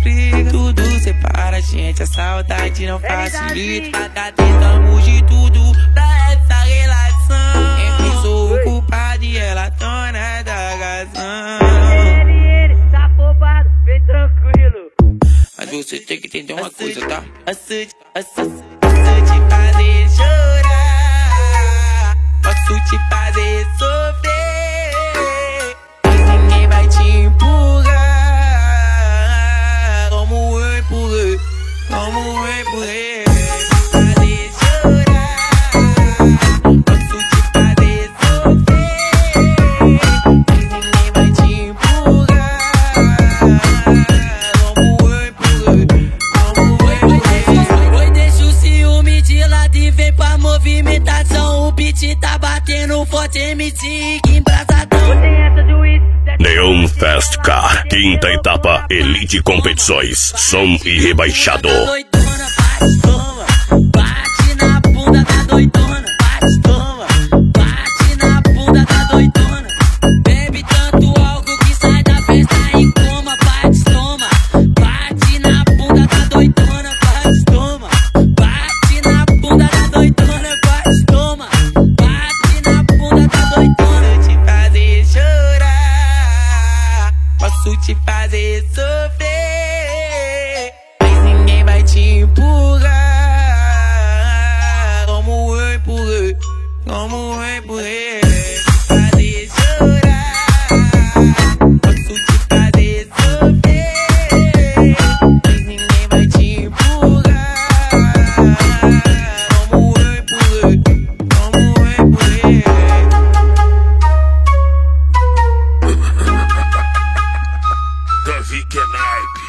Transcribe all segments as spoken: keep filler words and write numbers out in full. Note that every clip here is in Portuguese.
explica. Tudo separa a gente, a saudade não facilita. Tá tentamos de tudo pra essa relação. Entre sou o culpado e ela dona da razão. Ele, ele, tá afobado, vem tranquilo. Mas você tem que entender uma coisa, tá? Posso te, posso, posso te fazer chorar, posso te fazer sofrer, mas ninguém vai te empurrar como eu empurrei, como eu empurrei. Fazer chorar, posso te fazer sofrer, mas ninguém vai te empurrar como eu empurrei. Oi, deixa o ciúme de lado e vem pra movimentação. O beat tá batendo forte, M C embrasadão. Neon Fest Car, quinta etapa, Elite Competições, som e rebaixado. Doidona, bate, toma, bate na bunda da doidona, bate, toma, bate na bunda da doidona. Bebe tanto álcool que sai da festa em coma, bate, toma, bate na bunda da doidona, bate, toma, bate na bunda da doidona, bate, toma, bate na bunda da doidona. Posso te fazer sofrer, mas ninguém vai te empurrar como eu empurrei, como eu empurrei. Fazer chorar, posso te fazer sofrer, mas ninguém vai te empurrar como eu empurrei, como eu empurrei. Davi que é naipe,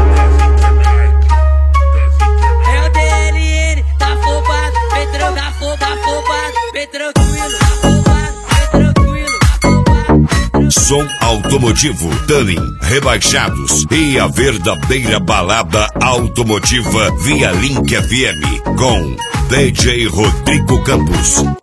É o D L N, tá afobado, vem tranquilo, tá afobado, afobado, vem tranquilo, tá afobado, vem tranquilo, tá afobado, vem tranquilo. som automotivo, Tuning, rebaixados e a verdadeira balada automotiva via Link F M com D J Rodrigo Campos.